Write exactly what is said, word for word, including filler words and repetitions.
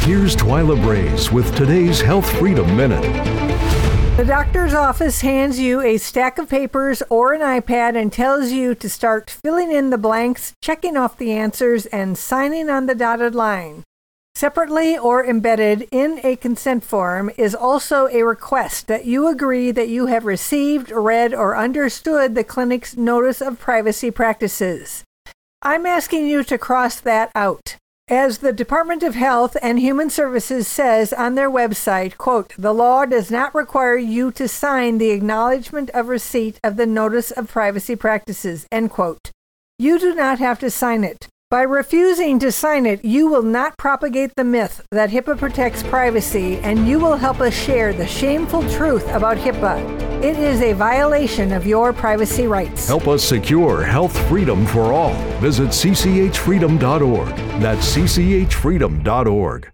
Here's Twyla Braze with today's Health Freedom Minute. The doctor's office hands you a stack of papers or an iPad and tells you to start filling in the blanks, checking off the answers, and signing on the dotted line. Separately or embedded in a consent form is also a request that you agree that you have received, read, or understood the clinic's notice of privacy practices. I'm asking you to cross that out. As the Department of Health and Human Services says on their website, quote, the law does not require you to sign the acknowledgement of receipt of the notice of privacy practices, end quote. You do not have to sign it. By refusing to sign it, you will not propagate the myth that HIPAA protects privacy, and you will help us share the shameful truth about HIPAA. It is a violation of your privacy rights. Help us secure health freedom for all. Visit c c h freedom dot org. That's c c h freedom dot org.